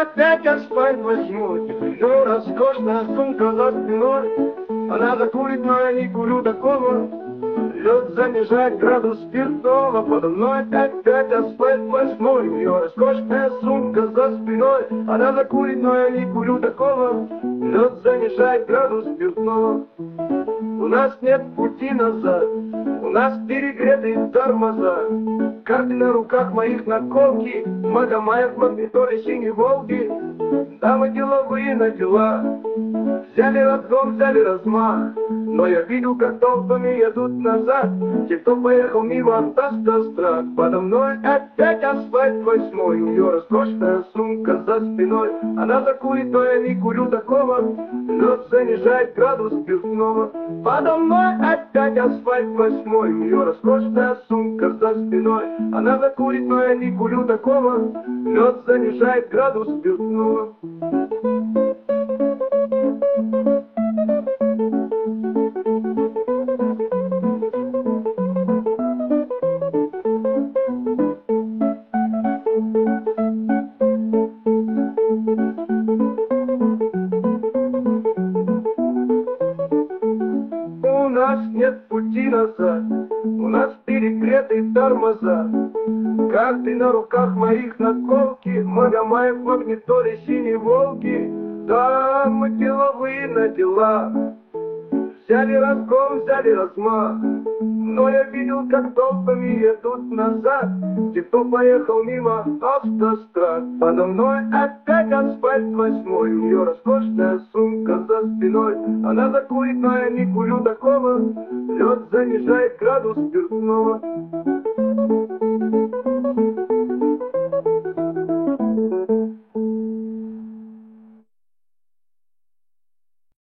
опять асфальт возьму. Ну, роскошная сумка за спиной. Она закурит, но я не курю такого. Лед занижает градус спиртного. Подо мной опять асфальт возьму. Ее роскошная сумка за спиной. Она закурит, но я не курю такого. Лед занижает градус спиртного. У нас нет пути назад, у нас перегретые тормоза. Карты на руках моих наколки, Магомаев, магниторы, синие волки. Дамы деловые на дела, взяли разгон, взяли размах. Но я видел, как толпами едут назад те, кто поехал мимо автострад. Подо мной опять асфальт восьмой. У нее роскошная сумка за спиной. Она закурит, но я не курю такого. Лед занижает градус спиртного. Подо мной опять асфальт восьмой. У нее роскошная сумка за спиной. Она закурит, но я не курю такого. Лед занижает градус спиртного. У нас нет пути назад, у нас перегретые тормоза. Карты на руках моих наколки, Магомаев, магниторы, синие волки. Да, мы деловые на дела, взяли разгон, взяли размах. Но я видел, как толпами едут назад те, кто поехал мимо автострад. Подо мной опять асфальт восьмой. У нее роскошная сумка за спиной. Она закурит, но я не курю такого. Лед занижает градус спиртного.